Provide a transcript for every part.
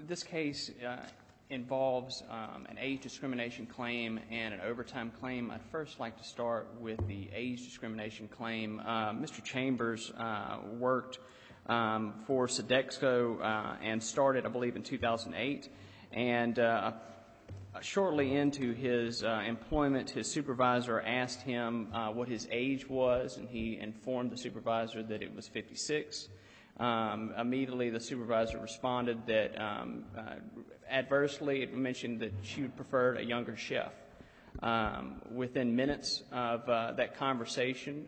This case involves an age discrimination claim and an overtime claim. I'd first like to start with the age discrimination claim. Mr. Chambers worked for Sodexo and started, I believe, in 2008. And shortly into his employment, his supervisor asked him what his age was, and he informed the supervisor that it was 56. Immediately, the supervisor responded that adversely, it mentioned that she would prefer a younger chef. Within minutes of that conversation,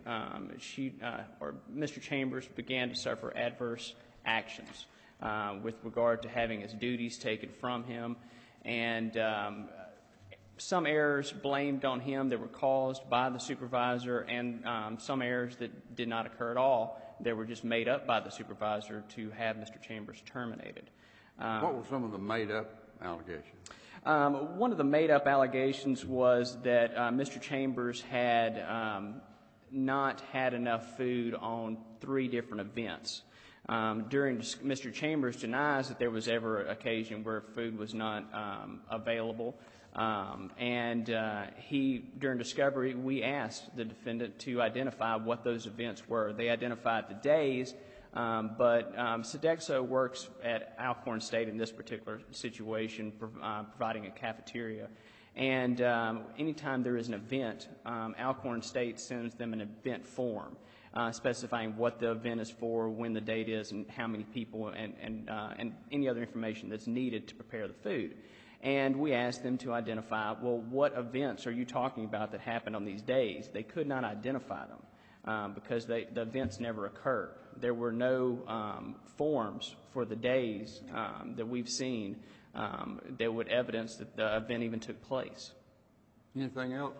Mr. Chambers began to suffer adverse actions with regard to having his duties taken from him, and some errors blamed on him that were caused by the supervisor, and some errors that did not occur at all that were just made up by the supervisor to have Mr. Chambers terminated. What were some of the made-up allegations? One of the made-up allegations was that Mr. Chambers had not had enough food on 3 different events. Mr. Chambers denies that there was ever an occasion where food was not available. During discovery, we asked the defendant to identify what those events were. They identified the days, but Sodexo works at Alcorn State in this particular situation, providing a cafeteria. And anytime there is an event, Alcorn State sends them an event form specifying what the event is for, when the date is, and how many people, and any other information that's needed to prepare the food. And we asked them to identify, well, what events are you talking about that happened on these days? They could not identify them because the events never occurred. There were no forms for the days that we've seen that would evidence that the event even took place. Anything else?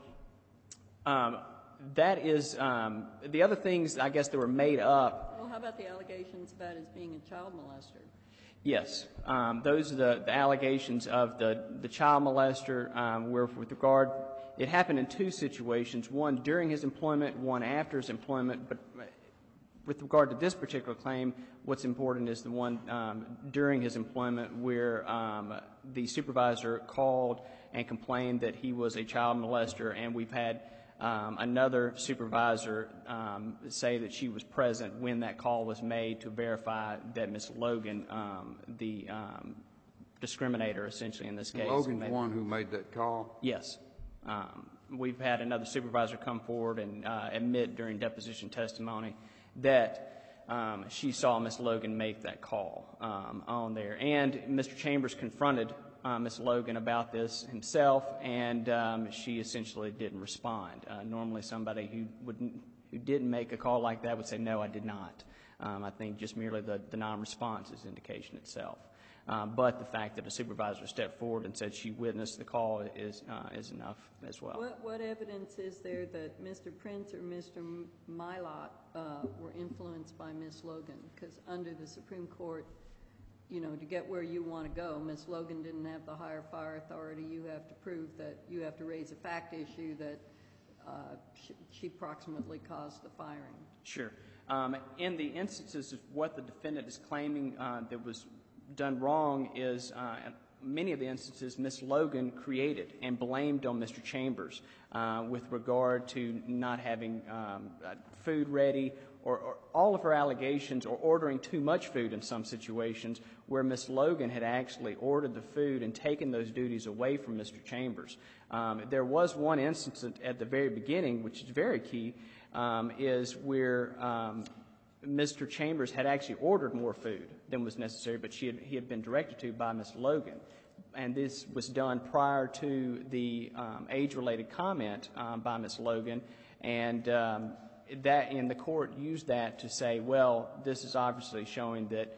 That is, the other things, I guess, that were made up. Well, how about the allegations about his being a child molester? Yes, those are the allegations of the child molester were with regard, it happened in 2 situations, one during his employment, one after his employment, but with regard to this particular claim, what's important is the one during his employment where the supervisor called and complained that he was a child molester, and we've had another supervisor say that she was present when that call was made to verify that Ms. Logan, the discriminator essentially in this case. Logan's the one who made that call? Yes. We've had another supervisor come forward and admit during deposition testimony that she saw Ms. Logan make that call on there. And Mr. Chambers confronted Ms. Logan about this himself, and she essentially didn't respond. Normally somebody who didn't make a call like that would say, no, I did not. I think just merely the non-response is indication itself. But the fact that a supervisor stepped forward and said she witnessed the call is enough as well. What evidence is there that Mr. Prince or Mr. Mylott were influenced by Ms. Logan? Because under the Supreme Court, to get where you want to go, Ms. Logan didn't have the higher fire authority. You have to prove that you have to raise a fact issue that she proximately caused the firing. Sure. In the instances of what the defendant is claiming that was done wrong is many of the instances Ms. Logan created and blamed on Mr. Chambers with regard to not having food ready or all of her allegations, or ordering too much food in some situations where Ms. Logan had actually ordered the food and taken those duties away from Mr. Chambers. There was one instance at the very beginning, which is very key, is where Mr. Chambers had actually ordered more food than was necessary, but he had been directed to by Ms. Logan. And this was done prior to the age-related comment by Ms. Logan, and the court used that to say, well, this is obviously showing that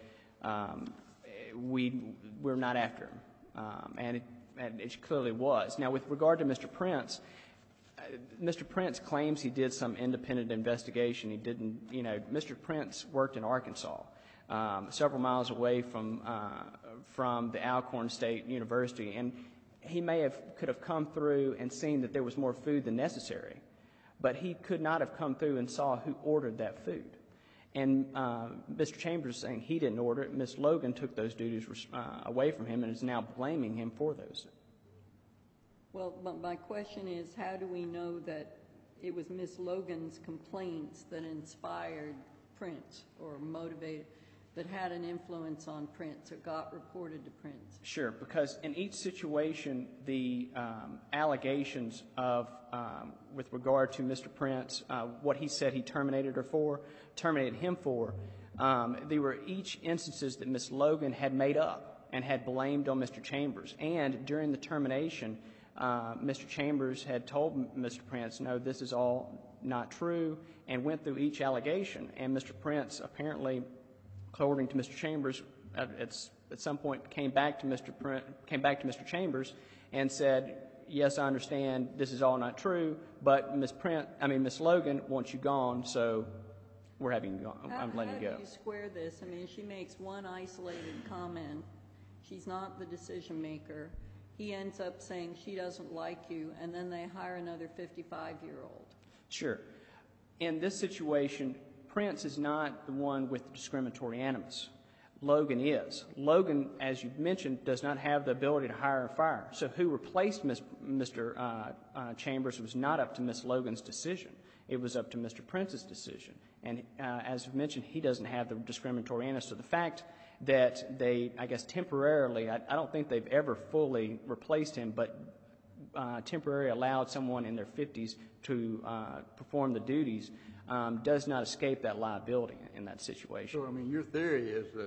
we're not after him, and it clearly was. Now, with regard to Mr. Prince claims he did some independent investigation. He didn't, Mr. Prince worked in Arkansas, several miles away from the Alcorn State University, and he could have come through and seen that there was more food than necessary, but he could not have come through and saw who ordered that food. And Mr. Chambers is saying he didn't order it. Ms. Logan took those duties away from him and is now blaming him for those. Well, but my question is, how do we know that it was Ms. Logan's complaints that inspired Prince or motivated, that had an influence on Prince or got reported to Prince? Sure, because in each situation, the allegations of, with regard to Mr. Prince, what he said he terminated him for, they were each instances that Ms. Logan had made up and had blamed on Mr. Chambers. And during the termination, Mr. Chambers had told Mr. Prince, no, this is all not true, and went through each allegation. And Mr. Prince apparently, according to Mr. Chambers, at some point came back to Mr. Chambers and said, yes, I understand this is all not true, but Ms. Logan wants you gone, so we're having you gone. I'm letting you go. How do you square this? I mean, she makes one isolated comment. She's not the decision maker. He ends up saying she doesn't like you, and then they hire another 55-year-old. Sure. In this situation, Prince is not the one with the discriminatory animus. Logan is. Logan, as you mentioned, does not have the ability to hire and fire. So who replaced Mr. Chambers was not up to Ms. Logan's decision. It was up to Mr. Prince's decision. And as you mentioned, he doesn't have the discriminatory animus. So the fact that they, I guess, temporarily, I don't think they've ever fully replaced him, but temporarily allowed someone in their 50s to perform the duties does not escape that liability in that situation. So, I mean, your theory is that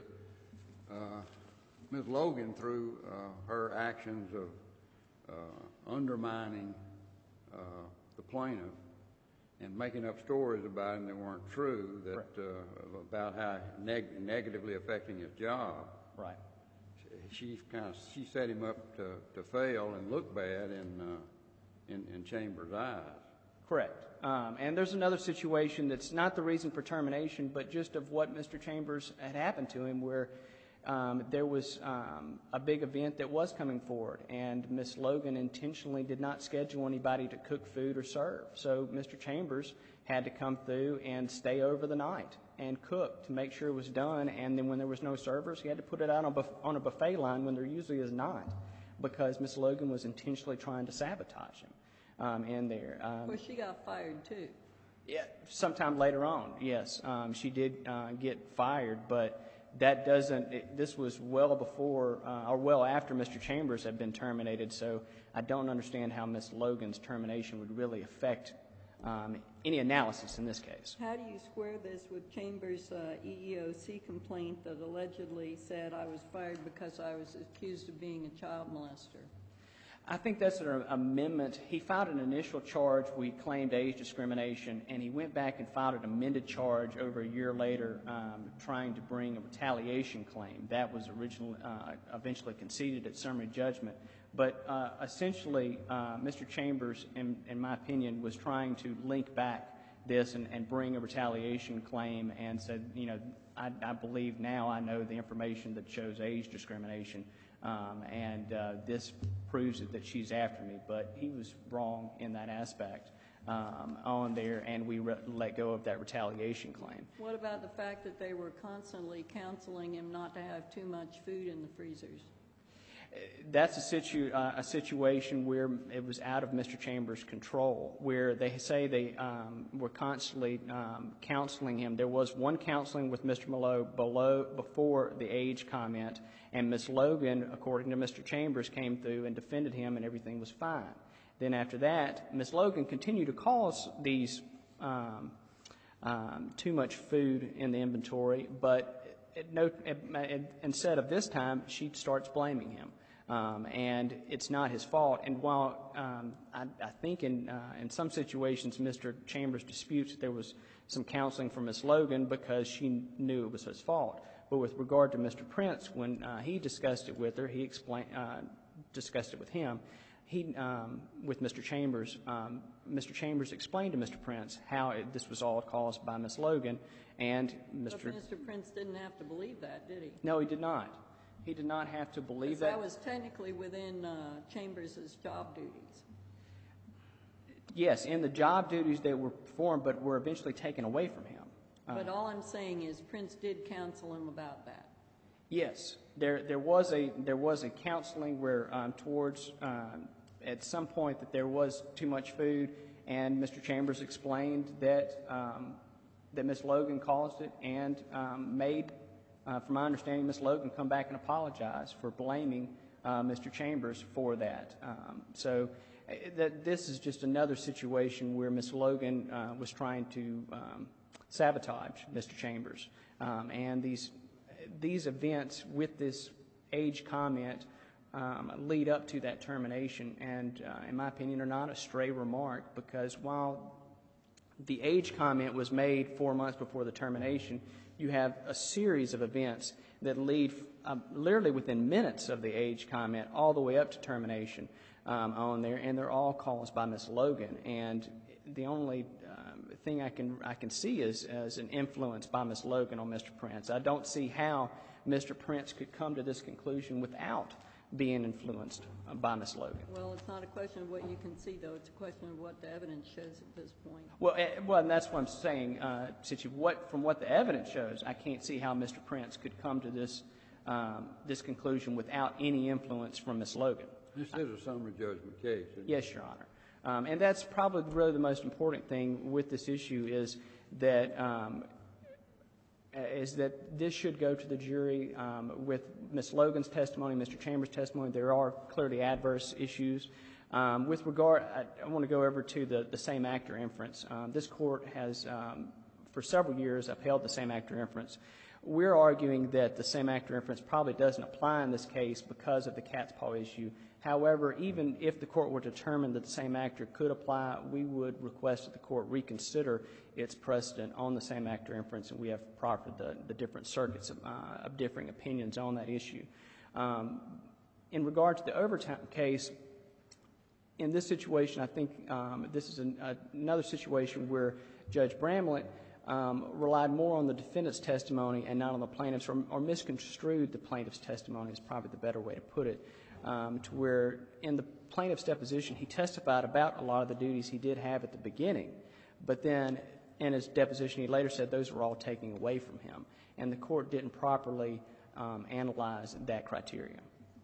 Ms. Logan, through her actions of undermining the plaintiff and making up stories about him that weren't true, that about how negatively affecting his job. Right. She set him up to fail and look bad in Chambers' eyes. Correct. And there's another situation that's not the reason for termination, but just of what Mr. Chambers had happened to him, where there was a big event that was coming forward, and Ms. Logan intentionally did not schedule anybody to cook food or serve. So Mr. Chambers had to come through and stay over the night and cook to make sure it was done, and then when there was no servers, he had to put it out on a buffet line when there usually is not, because Ms. Logan was intentionally trying to sabotage him in there. Well, she got fired, too. Yeah, sometime later on, yes. She did get fired, but that doesn't, this was well before, or well after Mr. Chambers had been terminated, so I don't understand how Ms. Logan's termination would really affect any analysis in this case. How do you square this with Chambers' EEOC complaint that allegedly said I was fired because I was accused of being a child molester? I think that's an amendment. He filed an initial charge where he claimed age discrimination, and he went back and filed an amended charge over a year later trying to bring a retaliation claim. That was eventually conceded at summary judgment. But essentially, Mr. Chambers, in my opinion, was trying to link back this and bring a retaliation claim and said, you know, I believe now I know the information that shows age discrimination, and this proves it that she's after me. But he was wrong in that aspect on there, and we let go of that retaliation claim. What about the fact that they were constantly counseling him not to have too much food in the freezers? That's a situation where it was out of Mr. Chambers' control, where they say they were constantly counseling him. There was one counseling with Mr. Malone before the age comment, and Ms. Logan, according to Mr. Chambers, came through and defended him, and everything was fine. Then after that, Ms. Logan continued to cause these too much food in the inventory, but instead of this time, she starts blaming him. And it's not his fault. And while I think in some situations Mr. Chambers disputes that there was some counseling from Ms. Logan because she knew it was his fault. But with regard to Mr. Prince, when he discussed it with her, he discussed it with him. With Mr. Chambers, Mr. Chambers explained to Mr. Prince how this was all caused by Ms. Logan, and But Mr. Prince didn't have to believe that, did he? No, he did not. He did not have to believe that. That was technically within Chambers' job duties. Yes, in the job duties they were performed, but were eventually taken away from him. But all I'm saying is Prince did counsel him about that. Yes, there was a counseling where towards at some point that there was too much food, and Mr. Chambers explained that Ms. Logan caused it, and made, from my understanding, Ms. Logan come back and apologize for blaming Mr. Chambers for that. So this is just another situation where Ms. Logan was trying to sabotage Mr. Chambers, and these events with this age comment lead up to that termination, and in my opinion are not a stray remark, because while the age comment was made 4 months before the termination, you have a series of events that lead literally within minutes of the age comment all the way up to termination on there, and they're all caused by Ms. Logan. And the only thing I can see is as an influence by Ms. Logan on Mr. Prince. I don't see how Mr. Prince could come to this conclusion without being influenced by Ms. Logan. Well, it's not a question of what you can see, though. It's a question of what the evidence shows at this point. Well, and that's what I'm saying. From what the evidence shows, I can't see how Mr. Prince could come to this conclusion without any influence from Ms. Logan. This is a summary judgment case, isn't it? Yes, Your Honor. And that's probably really the most important thing with this issue is that this should go to the jury with Ms. Logan's testimony, Mr. Chambers' testimony. There are clearly adverse issues. With regard, I want to go over to the same actor inference. This court has, for several years, upheld the same actor inference. We're arguing that the same actor inference probably doesn't apply in this case because of the cat's paw issue. However, even if the court were to determine that the same actor could apply, we would request that the court reconsider its precedent on the same actor inference, and we have proffered the different circuits of differing opinions on that issue. In regard to the overtime case, in this situation, I think this is another situation where Judge Bramlett relied more on the defendant's testimony and not on the plaintiff's, or misconstrued the plaintiff's testimony is probably the better way to put it, to where in the plaintiff's deposition he testified about a lot of the duties he did have at the beginning, but then in his deposition he later said those were all taken away from him, and the court didn't properly analyze that criteria.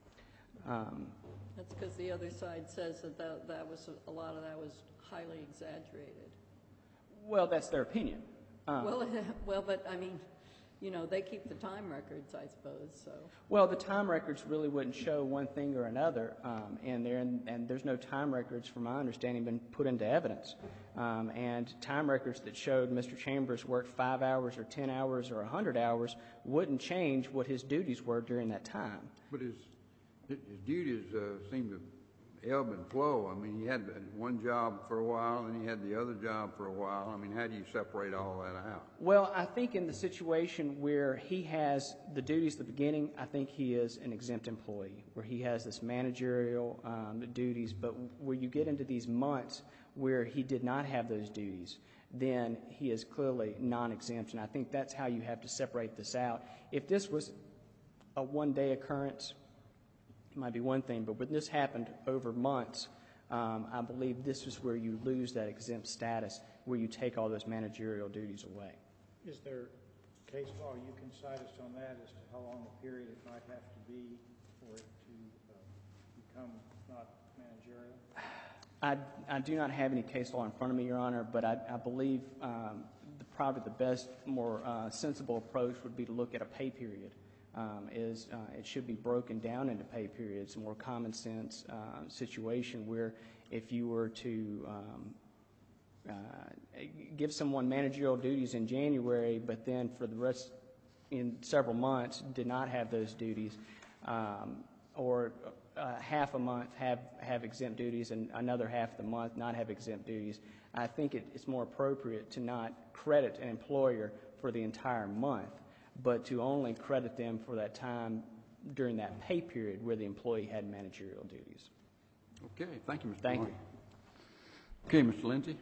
That's because the other side says that was a lot of that was highly exaggerated. Well, that's their opinion. Well, but I mean, you know, they keep the time records, I suppose. So. Well, the time records really wouldn't show one thing or another, and there's no time records, from my understanding, been put into evidence. And time records that showed Mr. Chambers worked 5 hours or 10 hours or 100 hours wouldn't change what his duties were during that time. But his duties seem to ebb and flow. I mean, he had one job for a while, and he had the other job for a while. I mean, how do you separate all that out? Well, I think in the situation where he has the duties at the beginning, I think he is an exempt employee, where he has this managerial duties. But where you get into these months where he did not have those duties, then he is clearly non-exempt. And I think that's how you have to separate this out. If this was a one-day occurrence, it might be one thing, but when this happened over months, I believe this is where you lose that exempt status, where you take all those managerial duties away. Is there case law you can cite us on that as to how long a period it might have to be for it to become not managerial? I do not have any case law in front of me, Your Honor, but I believe probably the best, more sensible approach would be to look at a pay period. It should be broken down into pay periods, a more common sense situation where if you were to give someone managerial duties in January, but then for the rest in several months did not have those duties, or half a month have exempt duties and another half of the month not have exempt duties, I think it's more appropriate to not credit an employer for the entire month, but to only credit them for that time during that pay period where the employee had managerial duties. Okay. Thank you, Mr. Thank Martin. you. Okay, Mr. Lindsey.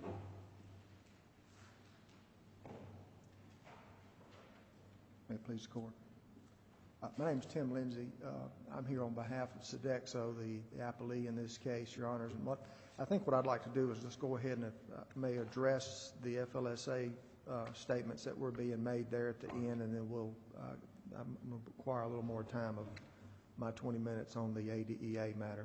May it please the Court. My name is Tim Lindsey. I'm here on behalf of Sodexo, the appellee in this case, Your Honors. And I think what I'd like to do is just go ahead and may address the FLSA statements that were being made there at the end, and then I'm going to require a little more time of my 20 minutes on the ADEA matter.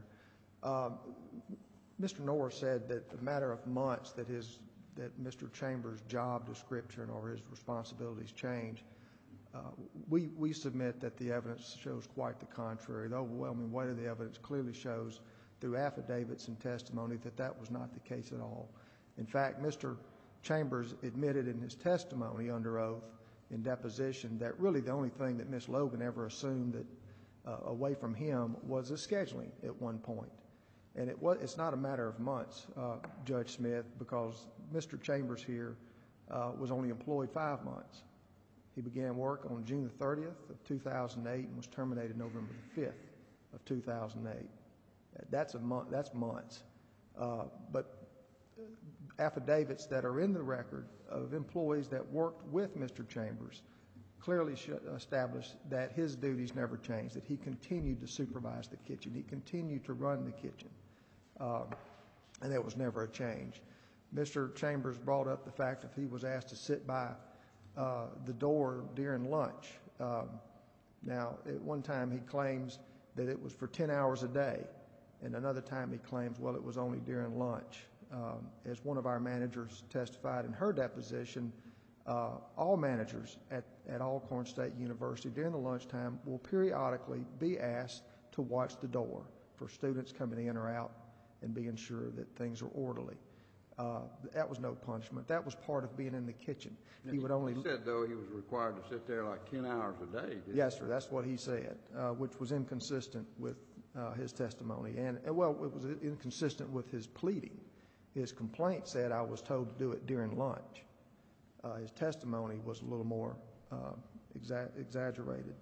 Mr. Norris said that a matter of months that Mr. Chambers' job description or his responsibilities change. We submit that the evidence shows quite the contrary. The overwhelming weight of the evidence clearly shows through affidavits and testimony that that was not the case at all. In fact, Mr. Chambers admitted in his testimony under oath in deposition that really the only thing that Ms. Logan ever assumed that away from him was the scheduling at one point. And it's not a matter of months, Judge Smith, because Mr. Chambers here was only employed 5 months. He began work on June the 30th of 2008 and was terminated November the 5th of 2008. That's months. But affidavits that are in the record of employees that worked with Mr. Chambers clearly establish that his duties never changed, that he continued to supervise the kitchen. He continued to run the kitchen, and there was never a change. Mr. Chambers brought up the fact that he was asked to sit by the door during lunch. Now, at one time he claims that it was for 10 hours a day, and another time he claims, well, it was only during lunch. As one of our managers testified in her deposition, all managers at Alcorn State University during the lunchtime will periodically be asked to watch the door for students coming in or out and being sure that things are orderly. That was no punishment. That was part of being in the kitchen. He said, though, he was required to sit there like 10 hours a day. Yes, sir. That's what he said, which was inconsistent with his testimony. And, well, it was inconsistent with his pleading. His complaint said, I was told to do it during lunch. His testimony was a little more exaggerated.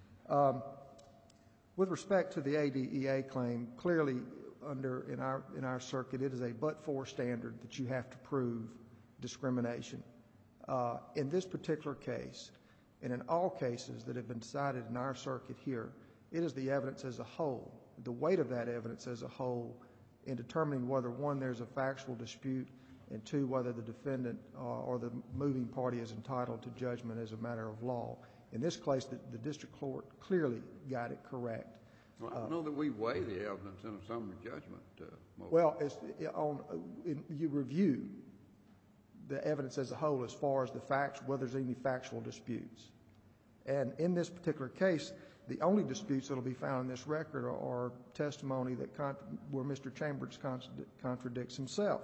With respect to the ADEA claim, clearly in our circuit, it is a but-for standard that you have to prove discrimination. In this particular case, and in all cases that have been decided in our circuit here, it is the evidence as a whole, the weight of that evidence as a whole in determining whether, one, there's a factual dispute, and two, whether the defendant or the moving party is entitled to judgment as a matter of law. In this case, the district court clearly got it correct. Well, I don't know that we weigh the evidence in a summary judgment. Well, you review the evidence as a whole as far as the facts, whether there's any factual disputes. And in this particular case, the only disputes that will be found in this record are testimony where Mr. Chambers contradicts himself.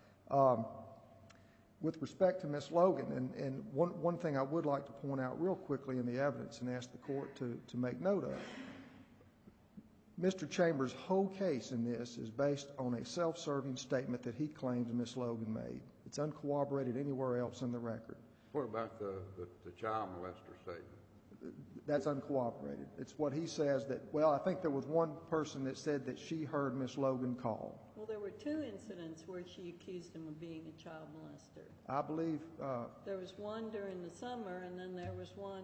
With respect to Ms. Logan, and one thing I would like to point out real quickly in the evidence and ask the court to make note of, Mr. Chambers' whole case in this is based on a self-serving statement that he claims Ms. Logan made. It's uncorroborated anywhere else in the record. What about the child molester statement? That's uncorroborated. It's what he says that, well, I think there was one person that said that she heard Ms. Logan call. Well, there were 2 incidents where she accused him of being a child molester. I believe... there was one during the summer, and then there was one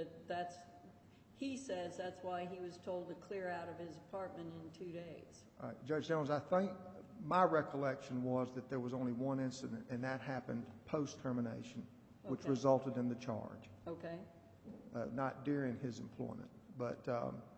he says that's why he was told to clear out of his apartment in 2 days. Judge Jones, I think my recollection was that there was only one incident, and that happened post-termination, which resulted in the charge. Okay. Not during his employment. But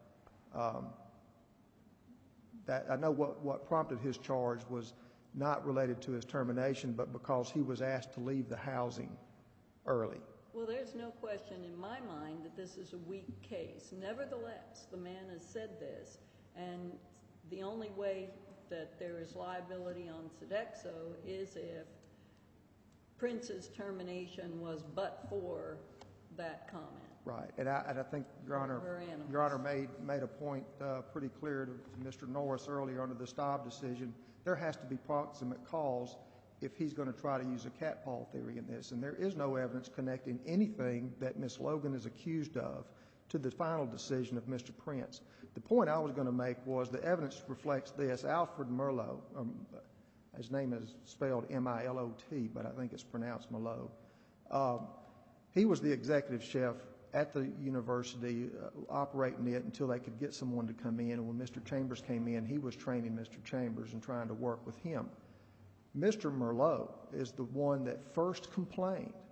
I know what prompted his charge was not related to his termination, but because he was asked to leave the housing early. Well, there's no question in my mind that this is a weak case. Nevertheless, the man has said this, and the only way that there is liability on Sodexo is if Prince's termination was but for that comment. Right, and I think Your Honor made a point pretty clear to Mr. Norris earlier under the Staub decision. There has to be proximate cause if he's going to try to use a cat paw theory in this, and there is no evidence connecting anything that Ms. Logan is accused of to the final decision of Mr. Prince. The point I was going to make was the evidence reflects this. Alfred Merlot, his name is spelled M-I-L-O-T, but I think it's pronounced Merlot. He was the executive chef at the university operating it until they could get someone to come in, and when Mr. Chambers came in, he was training Mr. Chambers and trying to work with him. Mr. Merlot is the one that first complained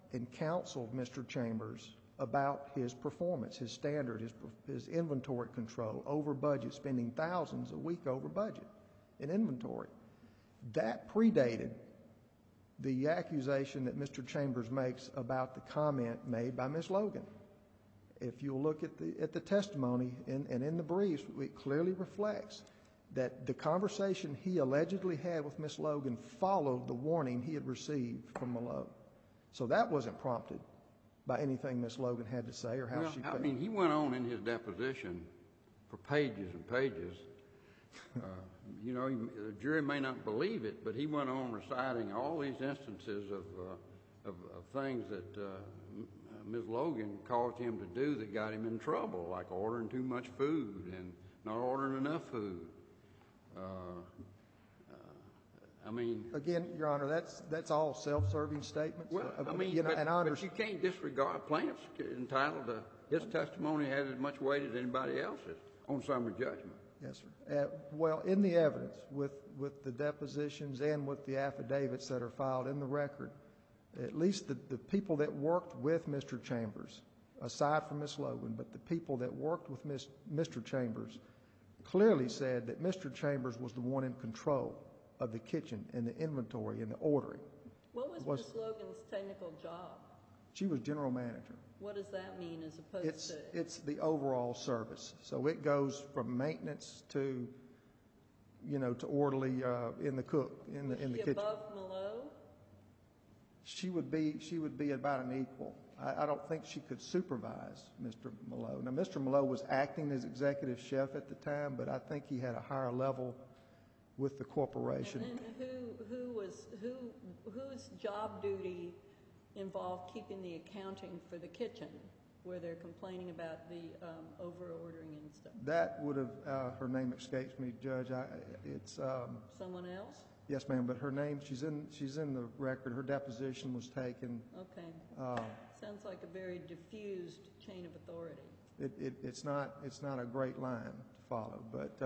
and counseled Mr. Chambers about his performance, his standard, his inventory control, over budget, spending thousands a week over budget in inventory. That predated the accusation that Mr. Chambers makes about the comment made by Ms. Logan. If you'll look at the testimony and in the briefs, it clearly reflects that the conversation he allegedly had with Ms. Logan followed the warning he had received from Malone. So that wasn't prompted by anything Ms. Logan had to say or how she felt. I mean, he went on in his deposition for pages and pages. You know, the jury may not believe it, but he went on reciting all these instances of things that Ms. Logan caused him to do that got him in trouble, like ordering too much food and not ordering enough food. I mean, again, Your Honor, that's all self-serving statements. Well, I mean, you know, but you can't disregard plaintiff's entitled to his testimony has as much weight as anybody else's on summary judgment. Yes, sir. Well, in the evidence, with the depositions and with the affidavits that are filed in the record, at least the people that worked with Mr. Chambers, aside from Ms. Logan, but the people that worked with Mr. Chambers clearly said that Mr. Chambers was the one in control of the kitchen and the inventory and the ordering. What was Ms. Logan's technical job? She was general manager. What does that mean as opposed to? It's the overall service. So it goes from maintenance to, you know, to orderly in the kitchen. Was she above Malone? She would be about an equal. I don't think she could supervise Mr. Malone. Now, Mr. Malone was acting as executive chef at the time, but I think he had a higher level with the corporation. And then whose job duty involved keeping the accounting for the kitchen, where they're complaining about the over-ordering and stuff? That would have, her name escapes me, Judge. It's someone else? Yes, ma'am, but her name, she's in the record. Her deposition was taken. Okay. Sounds like a very diffused chain of authority. It's not a great line to follow, but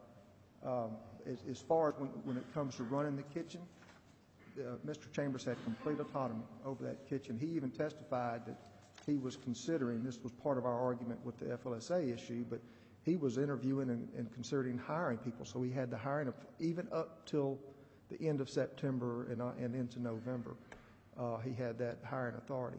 as far as when it comes to running the kitchen, Mr. Chambers had complete autonomy over that kitchen. He even testified that he was considering, this was part of our argument with the FLSA issue, but he was interviewing and considering hiring people. So he had the hiring even up till the end of September and into November. He had that hiring authority.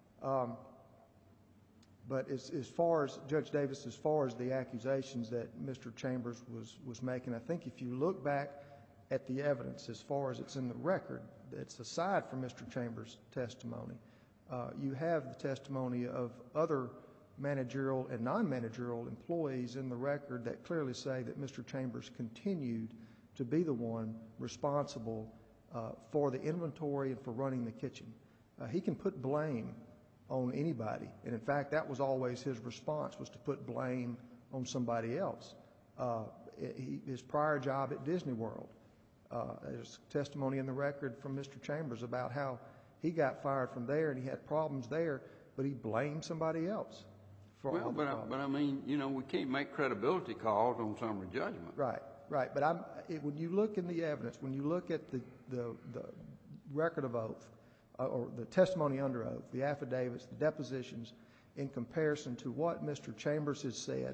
But as far as, Judge Davis, as far as the accusations that Mr. Chambers was making, I think if you look back at the evidence as far as it's in the record, that's aside from Mr. Chambers' testimony, you have the testimony of other managerial and non-managerial employees in the record that clearly say that Mr. Chambers continued to be the one responsible for the inventory and for running the kitchen. He can put blame on anybody, and in fact that was always his response, was to put blame on somebody else. His prior job at Disney World, there's testimony in the record from Mr. Chambers about how he got fired from there and he had problems there, but he blamed somebody else for all the problems. But I mean, you know, we can't make credibility calls on summary judgment. Right. But when you look in the evidence, when you look at the record of oath, or the testimony under oath, the affidavits, the depositions, in comparison to what Mr. Chambers has said,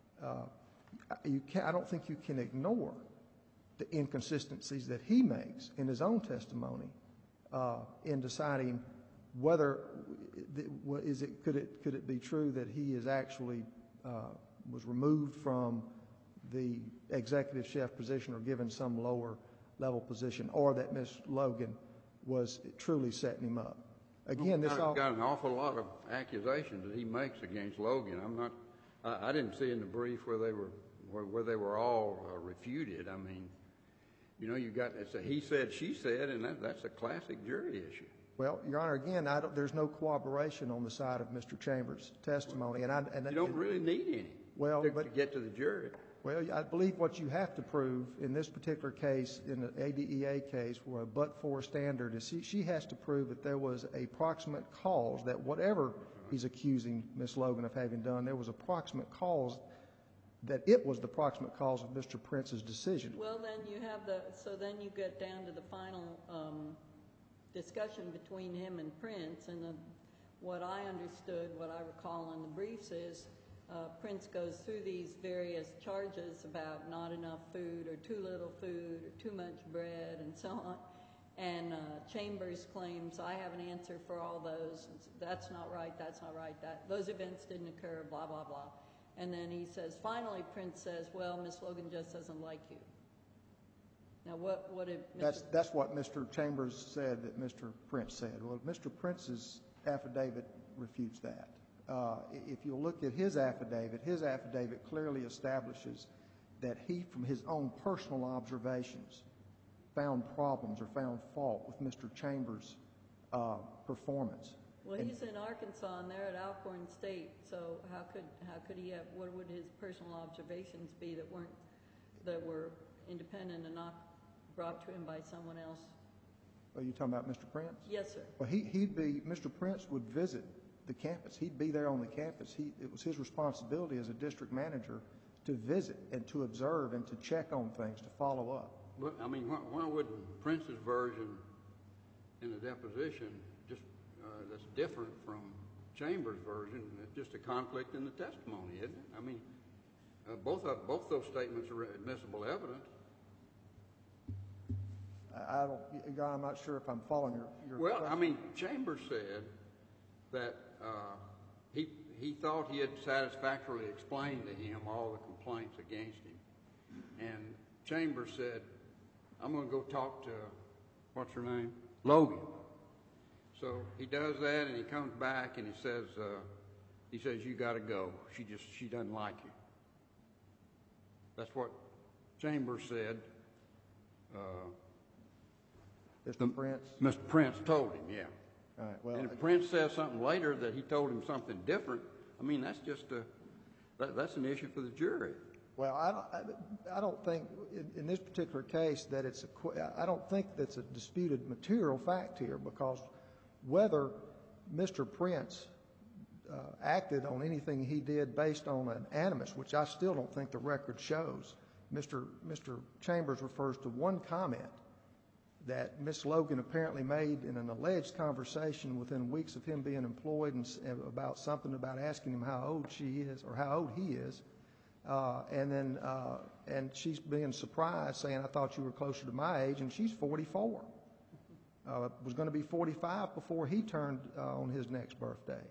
I don't think you can ignore the inconsistencies that he makes in his own testimony in deciding whether could it be true that he is actually was removed from the executive chef position or given some lower level position, or that Ms. Logan was truly setting him up. Again, this all got an awful lot of accusations that he makes against Logan. I didn't see in the brief where they were all refuted. I mean, you know, you got it's a he said, she said, and that's a classic jury issue. Well, Your Honor, again, there's no corroboration on the side of Mr. Chambers' testimony, and you don't really need any to get to the jury. Well, I believe what you have to prove in this particular case, in the ADEA case, where a but-for standard is, she has to prove that there was a proximate cause, that whatever he's accusing Ms. Logan of having done, there was a proximate cause, that it was the proximate cause of Mr. Prince's decision. Well, then you have then you get down to the final discussion between him and Prince, and what I understood, what I recall in the briefs is Prince goes through these various charges about not enough food or too little food or too much bread and so on. And Chambers claims, I have an answer for all those. That's not right, that's not right, those events didn't occur, blah, blah, blah. And then he says, finally Prince says, well, Miss Logan just doesn't like you. Now what did Mr. That's what Mr. Chambers said that Mr. Prince said. Well, Mr. Prince's affidavit refutes that. If you look at his affidavit clearly establishes that he, from his own personal observations, found problems or found fault with Mr. Chambers' performance. Well, he's in Arkansas and they're at Alcorn State, so how could he have, what would his personal observations be that were independent and not brought to him by someone else? Are you talking about Mr. Prince? Yes, sir. Well, Mr. Prince would visit the campus. He'd be there on the campus. It was his responsibility as a district manager to visit and to observe and to check on things, to follow up. But, I mean, why wouldn't Prince's version in the deposition just that's different from Chambers' version? It's just a conflict in the testimony, isn't it? I mean, both those statements are admissible evidence. I'm not sure if I'm following your Well, question. I mean, Chambers said that he thought he had satisfactorily explained to him all the complaints against him. And Chambers said, I'm going to go talk to, what's her name? Logan. So he does that, and he comes back, and he says, you got to go. She doesn't like you. That's what Chambers said. Mr. Prince? Mr. Prince told him, yeah. All right, well, And if Prince says something later that he told him something different, I mean, that's just that's an issue for the jury. well, I don't think in this particular case that I don't think that's a disputed material fact here, because whether Mr. Prince acted on anything he did based on an animus, which I still don't think the record shows. Mr. Chambers refers to one comment that Miss Logan apparently made in an alleged conversation within weeks of him being employed, and about something about asking him how old she is or how old he is, and she's being surprised, saying, "I thought you were closer to my age," and she's 44. Was going to be 45 before he turned on his next birthday.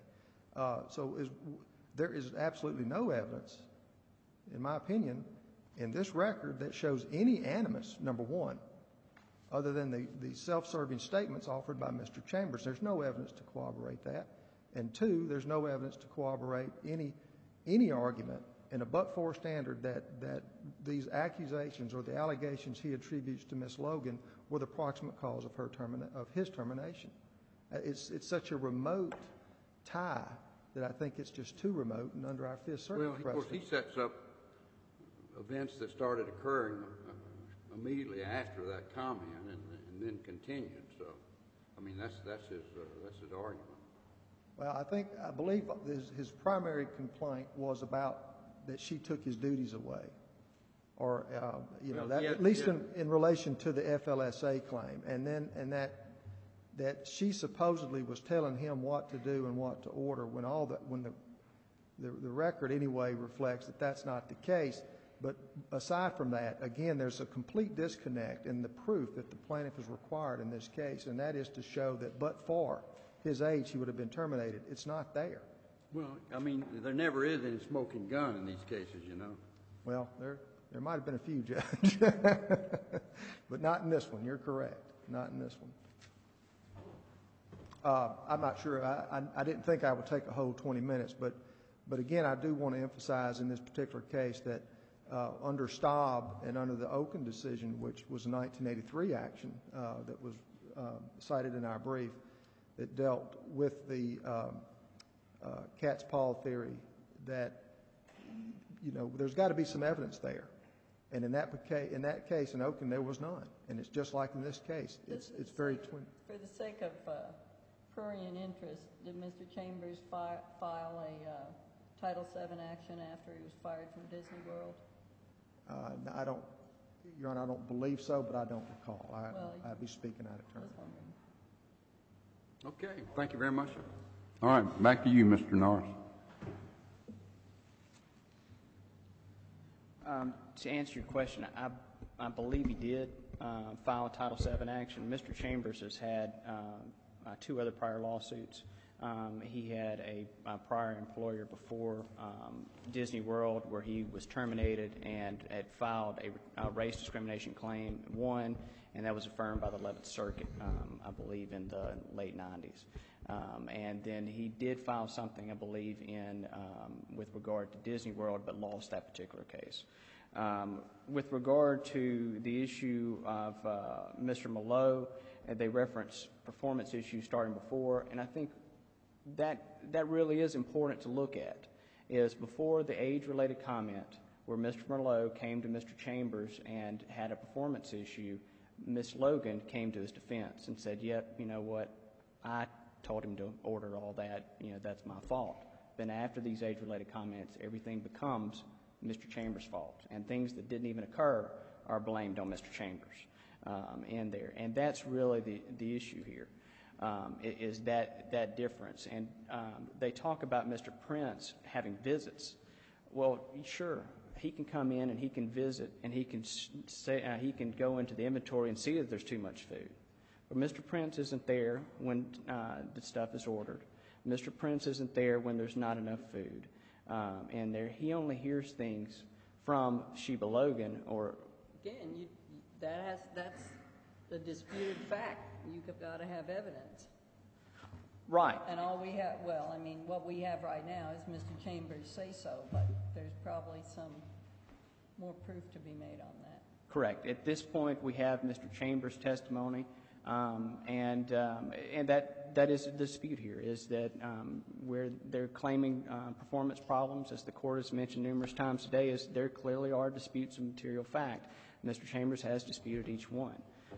There is absolutely no evidence, in my opinion, in this record that shows any animus, number one, other than the self-serving statements offered by Mr. Chambers. There's no evidence to corroborate that. And two, there's no evidence to corroborate any argument in a but-for standard that these accusations or the allegations he attributes to Miss Logan were the proximate cause of his termination. It's such a remote tie that I think it's just too remote, and under our Fifth Circuit precedent. Well, of course, he sets up events that started occurring immediately after that comment and then continued. So, I mean, that's his argument. Well, I believe his primary complaint was about that she took his duties away, or at least in relation to the FLSA claim, and that she supposedly was telling him what to do and what to order when the record anyway reflects that that's not the case. But aside from that, again, there's a complete disconnect in the proof that the plaintiff is required in this case, and that is to show that but for his age he would have been terminated. It's not there. Well, I mean, there never is any smoking gun in these cases, you know. Well, there might have been a few, Judge, but not in this one. You're correct. Not in this one. I'm not sure. I didn't think I would take a whole 20 minutes, but again, I do want to emphasize in this particular case that under Staub and under the Oken decision, which was a 1983 action that was cited in our brief, that dealt with the cat's paw theory, that there's got to be some evidence there, and in that case in Oken there was none, and it's just like in this case. It's very twin. For the sake of prurient interest, did Mr. Chambers file a Title VII action after he was fired from Disney World? Your Honor, I don't believe so, but I don't recall. I'd be speaking out of turn. Okay, thank you very much, sir. All right, back to you, Mr. Norris. To answer your question, I believe he did file a Title VII action. Mr. Chambers has had 2 other prior lawsuits. He had a prior employer before Disney World where he was terminated and had filed a race discrimination claim, won, and that was affirmed by the 11th Circuit, I believe, in the late 90s. And then he did file something, I believe, with regard to Disney World, but lost that particular case. With regard to the issue of Mr. Mallow, they reference performance issues starting before, and I think that really is important to look at, is before the age-related comment where Mr. Mallow came to Mr. Chambers and had a performance issue, Ms. Logan came to his defense and said, yep, you know what, I told him to order all that, that's my fault. Then after these age-related comments, everything becomes Mr. Chambers' fault, and things that didn't even occur are blamed on Mr. Chambers in there. And that's really the issue here, is that difference. And they talk about Mr. Prince having visits. Well, sure, he can come in and he can visit, and he can go into the inventory and see that there's too much food. But Mr. Prince isn't there when the stuff is ordered. Mr. Prince isn't there when there's not enough food. And there, he only hears things from Sheba Logan or... Again, that's a disputed fact. You've got to have evidence. Right. And all we have, well, I mean, what we have right now is Mr. Chambers say so, but there's probably some more proof to be made on that. Correct. At this point, we have Mr. Chambers' testimony, and that is the dispute here, is that where they're claiming performance problems, as the court has mentioned numerous times today, is there clearly are disputes of material fact. Mr. Chambers has disputed each one.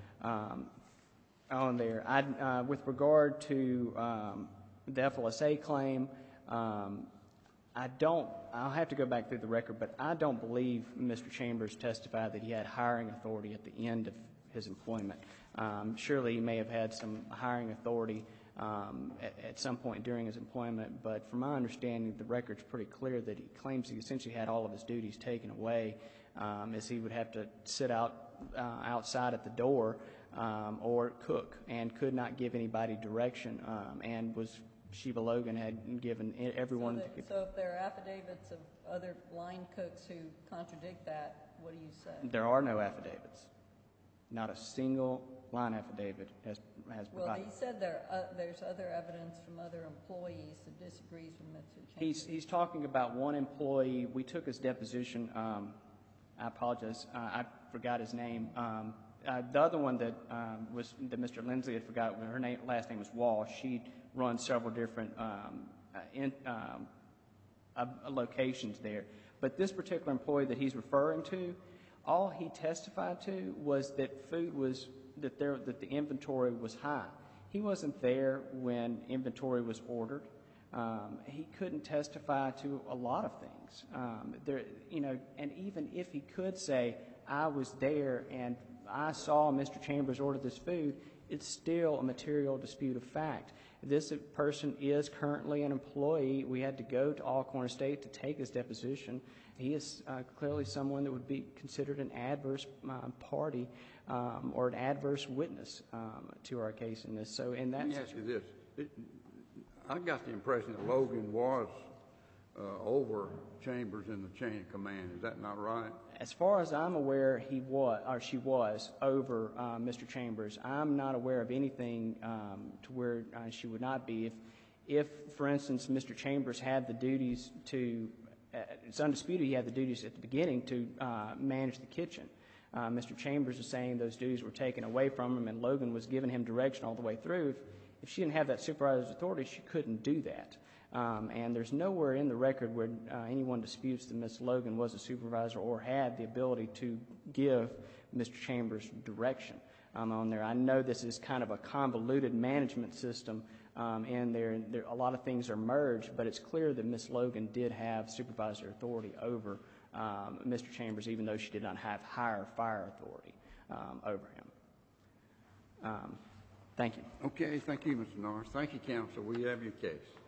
On there, with regard to the FLSA claim, I'll have to go back through the record, but I don't believe Mr. Chambers testified that he had hiring authority at the end of his employment. Surely he may have had some hiring authority at some point during his employment, but from my understanding, the record's pretty clear that he claims he essentially had all of his duties taken away, as he would have to sit outside at the door or cook, and could not give anybody direction, and Sheba Logan had given everyone... So if there are affidavits of other line cooks who contradict that, what do you say? There are no affidavits. Not a single line affidavit has provided. Well, he said there's other evidence from other employees that disagrees with Mr. Chambers. He's talking about one employee. We took his deposition. I apologize. I forgot his name. The other one that Mr. Lindsay had forgot, her last name was Walsh. She runs several different locations there. But this particular employee that he's referring to, all he testified to was that that the inventory was high. He wasn't there when inventory was ordered. He couldn't testify to a lot of things. And even if he could say, I was there and I saw Mr. Chambers order this food, it's still a material dispute of fact. This person is currently an employee. We had to go to Alcorn State to take his deposition. He is clearly someone that would be considered an adverse party or an adverse witness to our case in this. So in that... Let me ask you this. I got the impression that Logan was over Chambers in the chain of command. Is that not right? As far as I'm aware, she was over Mr. Chambers. I'm not aware of anything to where she would not be. If, for instance, Mr. Chambers had the duties to, it's undisputed he had the duties at the beginning to manage the kitchen. Mr. Chambers is saying those duties were taken away from him and Logan was giving him direction all the way through. If she didn't have that supervisor's authority, she couldn't do that. And there's nowhere in the record where anyone disputes that Ms. Logan was a supervisor or had the ability to give Mr. Chambers direction on there. I know this is kind of a convoluted management system, and a lot of things are merged, but it's clear that Ms. Logan did have supervisory authority over Mr. Chambers, even though she did not have higher fire authority over him. Thank you. Okay, thank you, Mr. Norris. Thank you, counsel. We have your case.